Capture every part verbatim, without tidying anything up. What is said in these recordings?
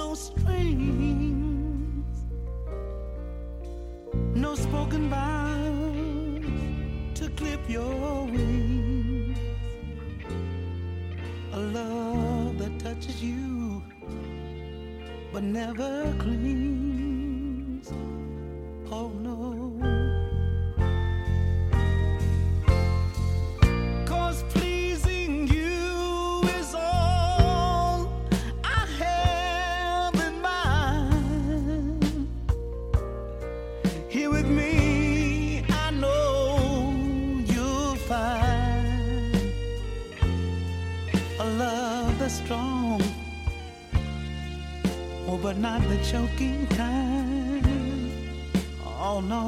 no strings, no spoken vows to clip your wings. A love that touches you but never clings. Oh no. Strong, oh, but not the choking kind. Oh no.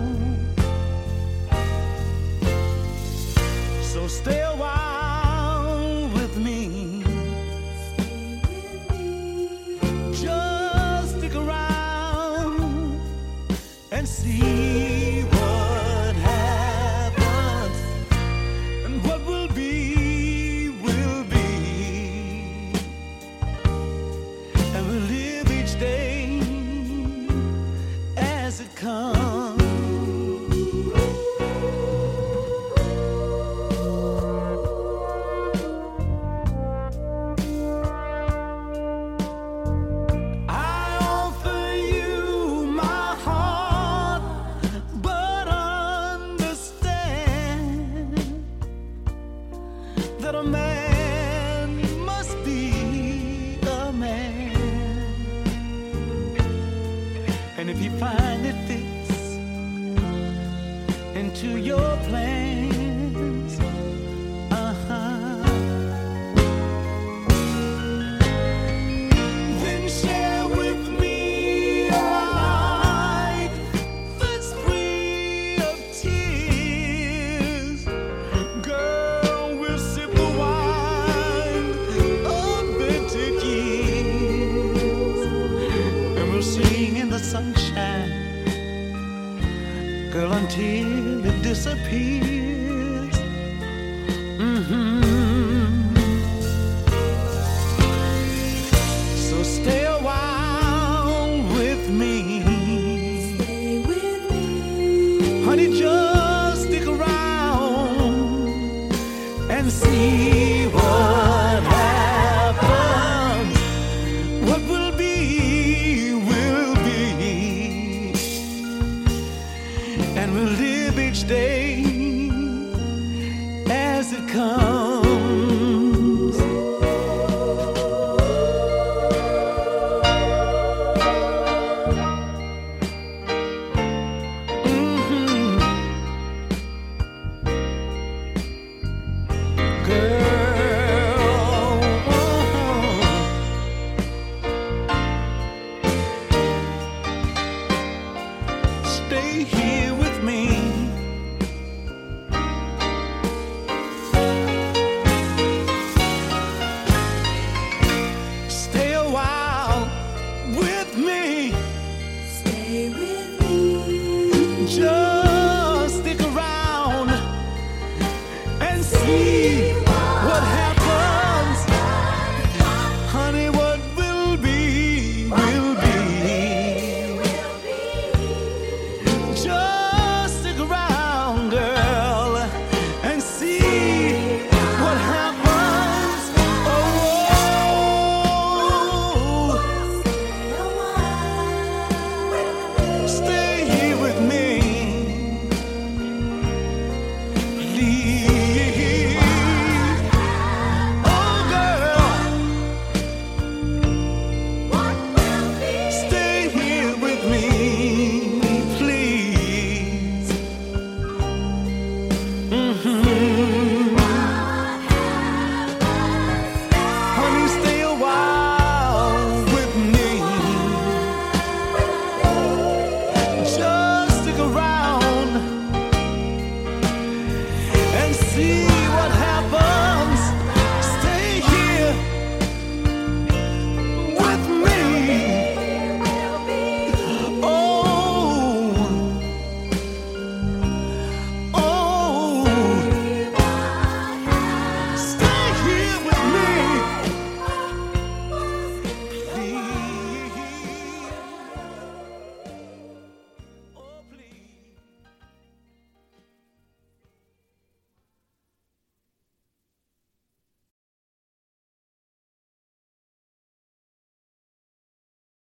So stay a while with me. Stay with me. Just stick around and see what happens and what will be. And if you find it fits into your plans, uh-huh, then share with me a life that's free of tears. Girl, we'll sip the wine of vintage years, and we'll sing in the sunshine, girl, until it disappears. Mm-hmm. So stay a while with me. Stay with me. Honey, just stick around and see